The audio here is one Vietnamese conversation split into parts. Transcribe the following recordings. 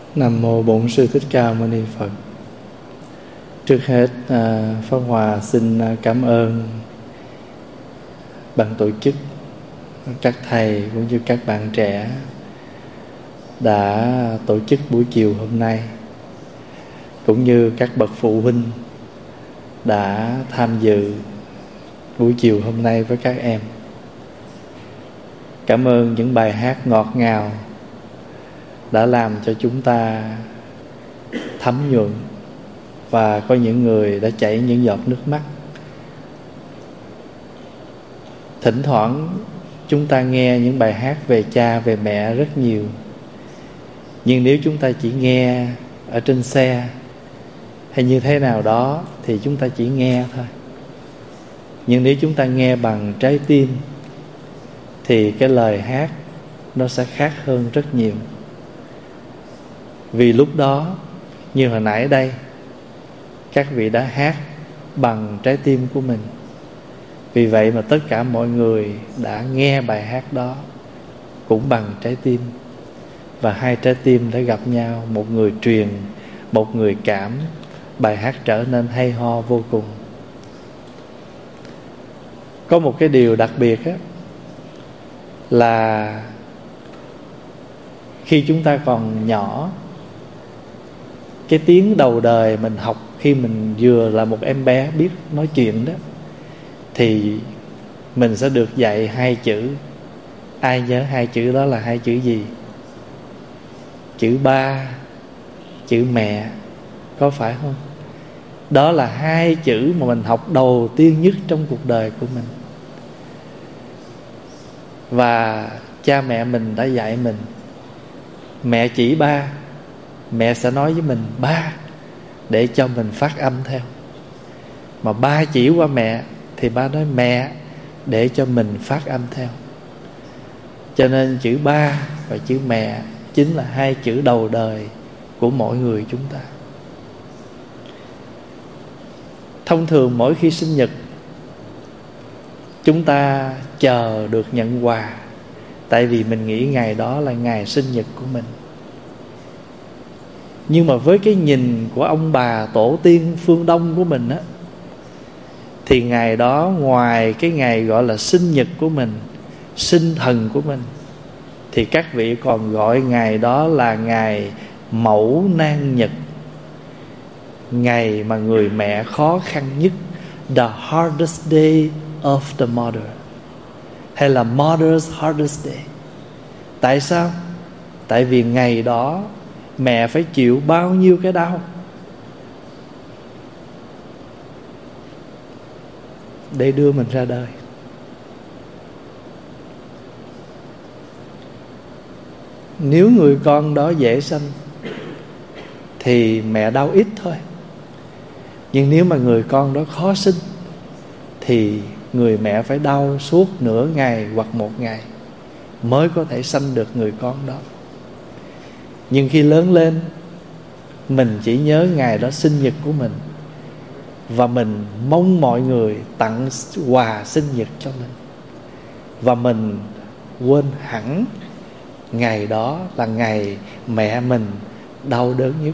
Nam mô Bổn Sư Thích Ca Mâu Ni Phật. Trước hết, Pháp Hòa xin cảm ơn ban tổ chức, các thầy cũng như các bạn trẻ đã tổ chức buổi chiều hôm nay, cũng như các bậc phụ huynh đã tham dự buổi chiều hôm nay với các em. Cảm ơn những bài hát ngọt ngào đã làm cho chúng ta thấm nhuận, và có những người đã chảy những giọt nước mắt. Thỉnh thoảng chúng ta nghe những bài hát về cha, về mẹ rất nhiều, nhưng nếu chúng ta chỉ nghe ở trên xe hay như thế nào đó thì chúng ta chỉ nghe thôi. Nhưng nếu chúng ta nghe bằng trái tim thì cái lời hát nó sẽ khác hơn rất nhiều. Vì lúc đó, như hồi nãy đây, các vị đã hát bằng trái tim của mình. Vì vậy mà tất cả mọi người đã nghe bài hát đó cũng bằng trái tim, và hai trái tim đã gặp nhau, một người truyền, một người cảm. Bài hát trở nên hay ho vô cùng. Có một cái điều đặc biệt á, là khi chúng ta còn nhỏ, cái tiếng đầu đời mình học khi mình vừa là một em bé biết nói chuyện đó, thì mình sẽ được dạy hai chữ. Ai nhớ hai chữ đó là hai chữ gì? Chữ ba, chữ mẹ, có phải không? Đó là hai chữ mà mình học đầu tiên nhất trong cuộc đời của mình. Và cha mẹ mình đã dạy mình. Mẹ chỉ ba, mẹ sẽ nói với mình ba, để cho mình phát âm theo. Mà ba chỉ qua mẹ thì ba nói mẹ, để cho mình phát âm theo. Cho nên chữ ba và chữ mẹ chính là hai chữ đầu đời của mỗi người chúng ta. Thông thường mỗi khi sinh nhật, chúng ta chờ được nhận quà, tại vì mình nghĩ ngày đó là ngày sinh nhật của mình. Nhưng mà với cái nhìn của ông bà tổ tiên phương Đông của mình á, thì ngày đó ngoài cái ngày gọi là sinh nhật của mình, sinh thần của mình, thì các vị còn gọi ngày đó là ngày Mẫu Nan Nhật, ngày mà người mẹ khó khăn nhất, the hardest day of the mother, hay là mother's hardest day. Tại sao? Tại vì ngày đó mẹ phải chịu bao nhiêu cái đau để đưa mình ra đời. Nếu người con đó dễ sanh thì mẹ đau ít thôi. Nhưng nếu mà người con đó khó sinh thì người mẹ phải đau suốt nửa ngày hoặc một ngày mới có thể sanh được người con đó. Nhưng khi lớn lên, mình chỉ nhớ ngày đó sinh nhật của mình, và mình mong mọi người tặng quà sinh nhật cho mình, và mình quên hẳn ngày đó là ngày mẹ mình đau đớn nhất.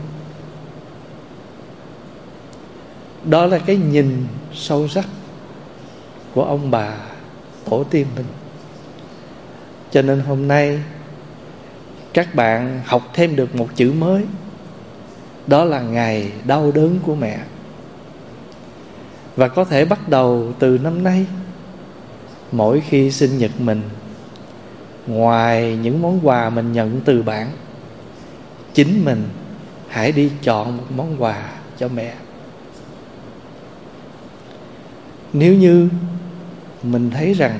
Đó là cái nhìn sâu sắc của ông bà tổ tiên mình. Cho nên hôm nay các bạn học thêm được một chữ mới, đó là ngày đau đớn của mẹ. Và có thể bắt đầu từ năm nay, mỗi khi sinh nhật mình, ngoài những món quà mình nhận từ bạn, chính mình hãy đi chọn một món quà cho mẹ. Nếu như mình thấy rằng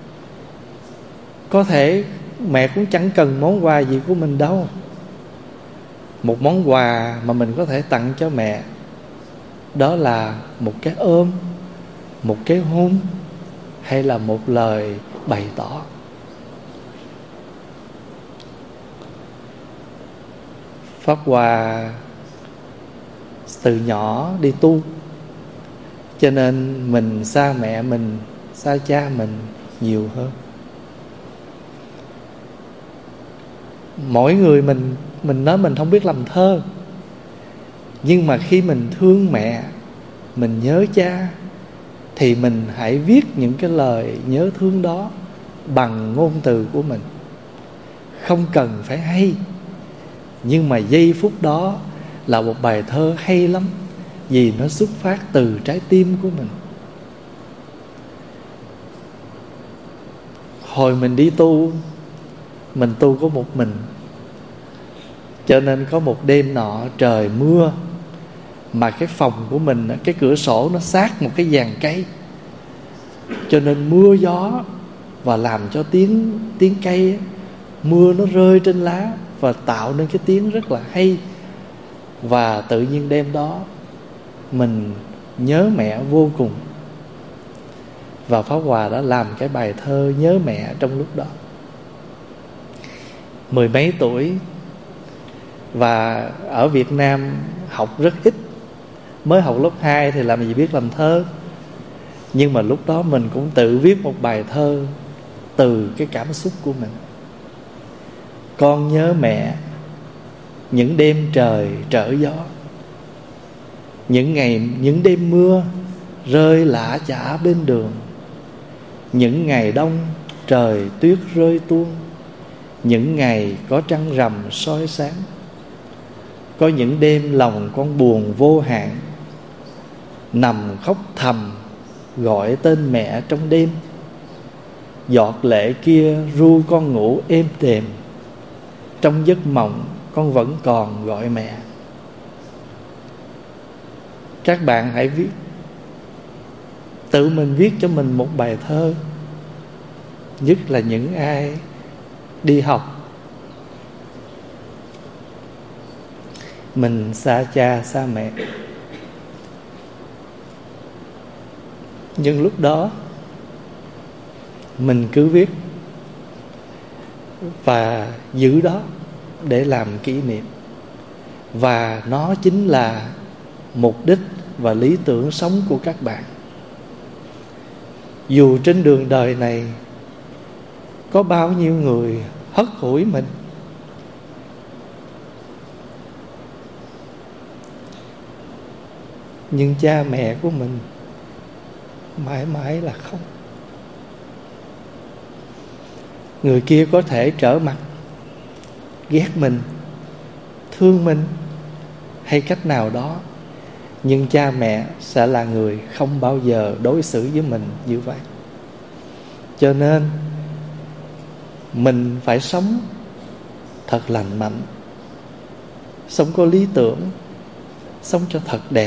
có thể mẹ cũng chẳng cần món quà gì của mình đâu, một món quà mà mình có thể tặng cho mẹ, đó là một cái ôm, một cái hôn, hay là một lời bày tỏ. Pháp Hòa từ nhỏ đi tu, cho nên mình xa mẹ mình, xa cha mình nhiều hơn. Mỗi người mình mình nói mình không biết làm thơ. Nhưng mà khi mình thương mẹ, mình nhớ cha, thì mình hãy viết những cái lời nhớ thương đó bằng ngôn từ của mình. Không cần phải hay, nhưng mà giây phút đó là một bài thơ hay lắm, vì nó xuất phát từ trái tim của mình. Hồi mình đi tu, mình tu có một mình, cho nên có một đêm nọ trời mưa, mà cái phòng của mình, cái cửa sổ nó sát một cái giàn cây, cho nên mưa gió và làm cho tiếng cây, mưa nó rơi trên lá và tạo nên cái tiếng rất là hay. Và tự nhiên đêm đó mình nhớ mẹ vô cùng, và Pháp Hòa đã làm cái bài thơ nhớ mẹ trong lúc đó. Mười mấy tuổi, và ở Việt Nam học rất ít, mới học lớp 2 thì làm gì biết làm thơ. Nhưng mà lúc đó mình cũng tự viết một bài thơ từ cái cảm xúc của mình. Con nhớ mẹ những đêm trời trở gió, những đêm mưa rơi lã chã bên đường, những ngày đông trời tuyết rơi tuôn, những ngày có trăng rằm soi sáng. Có những đêm lòng con buồn vô hạn, nằm khóc thầm gọi tên mẹ trong đêm. Giọt lệ kia ru con ngủ êm đềm, trong giấc mộng con vẫn còn gọi mẹ. Các bạn hãy viết, tự mình viết cho mình một bài thơ. Nhất là những ai đi học, mình xa cha xa mẹ, nhưng lúc đó mình cứ viết và giữ đó để làm kỷ niệm. Và nó chính là mục đích và lý tưởng sống của các bạn. Dù trên đường đời này có bao nhiêu người hất hủi mình, nhưng cha mẹ của mình mãi mãi là không. Người kia có thể trở mặt, ghét mình, thương mình hay cách nào đó, nhưng cha mẹ sẽ là người không bao giờ đối xử với mình như vậy. Cho nên mình phải sống thật lành mạnh, sống có lý tưởng, sống cho thật đẹp,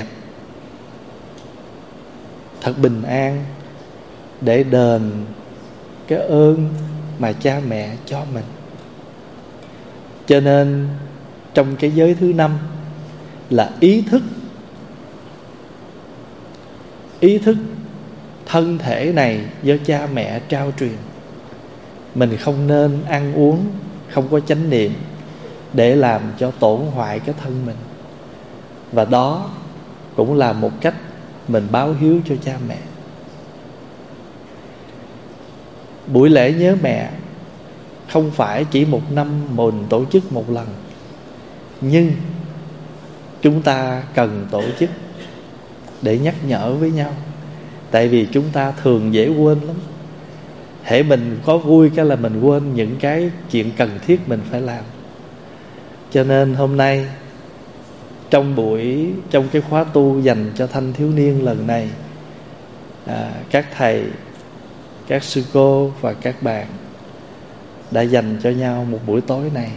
thật bình an, để đền cái ơn mà cha mẹ cho mình. Cho nên trong cái giới thứ 5 là ý thức thân thể này do cha mẹ trao truyền. Mình không nên ăn uống không có chánh niệm để làm cho tổn hoại cái thân mình. Và đó cũng là một cách mình báo hiếu cho cha mẹ. Buổi lễ nhớ mẹ không phải chỉ một năm mình tổ chức một lần, nhưng chúng ta cần tổ chức để nhắc nhở với nhau. Tại vì chúng ta thường dễ quên lắm. Hễ mình có vui cái là mình quên những cái chuyện cần thiết mình phải làm. Cho nên hôm nay trong cái khóa tu dành cho thanh thiếu niên lần này, các thầy, các sư cô và các bạn đã dành cho nhau một buổi tối này.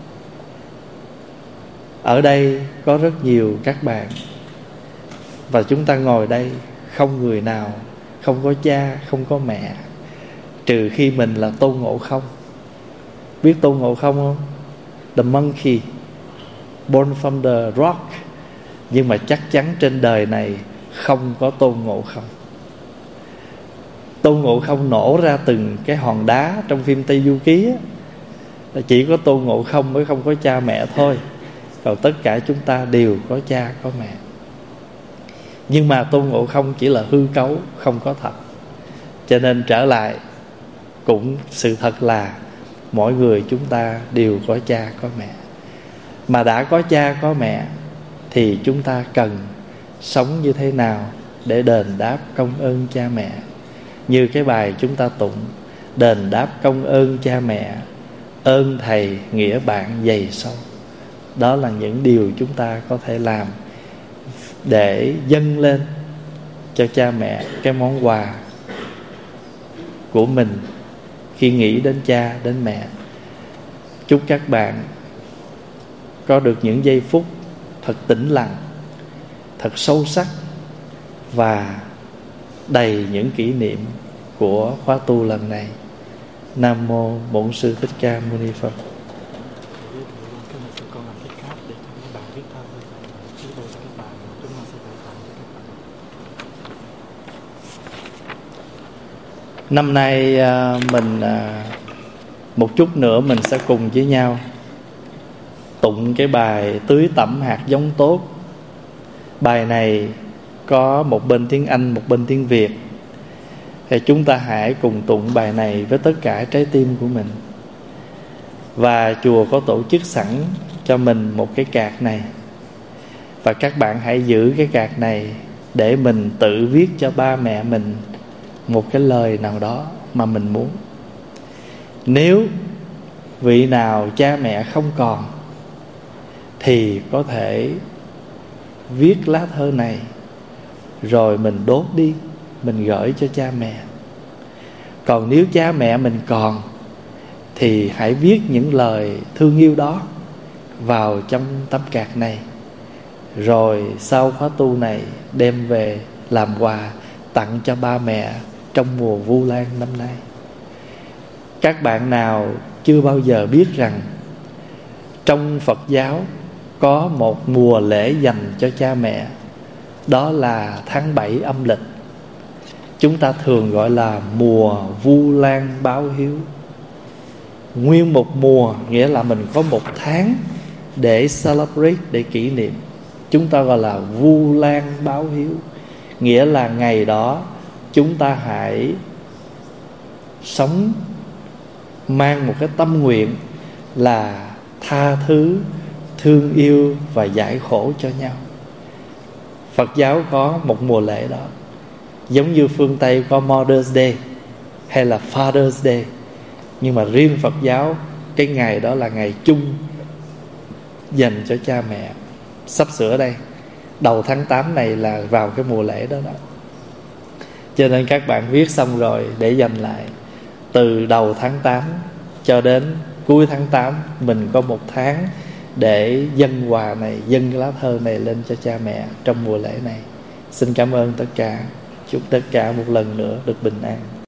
Ở đây có rất nhiều các bạn, và chúng ta ngồi đây không người nào không có cha, không có mẹ, trừ khi mình là Tôn Ngộ Không. Biết Tôn Ngộ Không không? The monkey born from the rock. Nhưng mà chắc chắn trên đời này không có Tôn Ngộ Không. Tôn Ngộ Không nổ ra từng cái hòn đá trong phim Tây Du Ký á, là chỉ có Tôn Ngộ Không mới không có cha mẹ thôi. Còn tất cả chúng ta đều có cha có mẹ. Nhưng mà Tôn Ngộ Không chỉ là hư cấu, không có thật. Cho nên trở lại, cũng sự thật là mỗi người chúng ta đều có cha có mẹ. mà đã có cha có mẹ thì chúng ta cần sống như thế nào để đền đáp công ơn cha mẹ. Như cái bài chúng ta tụng: đền đáp công ơn cha mẹ, ơn thầy nghĩa bạn dày sâu. Đó là những điều chúng ta có thể làm để dâng lên cho cha mẹ cái món quà của mình khi nghĩ đến cha, đến mẹ. Chúc các bạn có được những giây phút thật tĩnh lặng, thật sâu sắc và đầy những kỷ niệm của khóa tu lần này. Nam mô Bổn Sư Thích Ca Mâu Ni Phật. Năm nay mình một chút nữa mình sẽ cùng với nhau tụng cái bài Tưới Tẩm Hạt Giống Tốt. Bài này có một bên tiếng Anh, một bên tiếng Việt. Thì chúng ta hãy cùng tụng bài này với tất cả trái tim của mình. Và chùa có tổ chức sẵn cho mình một cái card này. Và các bạn hãy giữ cái card này để mình tự viết cho ba mẹ mình một cái lời nào đó mà mình muốn. Nếu vị nào cha mẹ không còn thì có thể viết lá thơ này rồi mình đốt đi, mình gửi cho cha mẹ. Còn nếu cha mẹ mình còn thì hãy viết những lời thương yêu đó vào trong tấm card này, rồi sau khóa tu này đem về làm quà tặng cho ba mẹ trong mùa Vu Lan năm nay. Các bạn nào chưa bao giờ biết rằng trong Phật giáo có một mùa lễ dành cho cha mẹ, đó là tháng 7 âm lịch. Chúng ta thường gọi là mùa Vu Lan báo hiếu. Nguyên một mùa, nghĩa là mình có một tháng để celebrate, để kỷ niệm. Chúng ta gọi là Vu Lan báo hiếu. Nghĩa là ngày đó chúng ta hãy sống mang một cái tâm nguyện là tha thứ, thương yêu và giải khổ cho nhau. Phật giáo có một mùa lễ đó. Giống như phương Tây có Mother's Day hay là Father's Day, nhưng mà riêng Phật giáo cái ngày đó là ngày chung dành cho cha mẹ. Sắp sửa đây, đầu tháng 8 này là vào cái mùa lễ đó đó. Cho nên các bạn viết xong rồi để dành lại. Từ đầu tháng 8 cho đến cuối tháng 8 mình có một tháng để dâng quà này, dâng lá thơ này lên cho cha mẹ trong mùa lễ này. Xin cảm ơn tất cả. Chúc tất cả một lần nữa được bình an.